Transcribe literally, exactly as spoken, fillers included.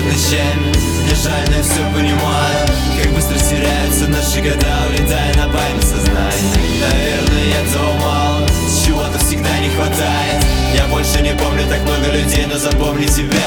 ночами. Мне жаль, но я все понимаю, как быстро теряются наши года, улетая на память сознания. Наверное, я этого мало, чего-то всегда не хватает. Я больше не помню так много людей, но запомни тебя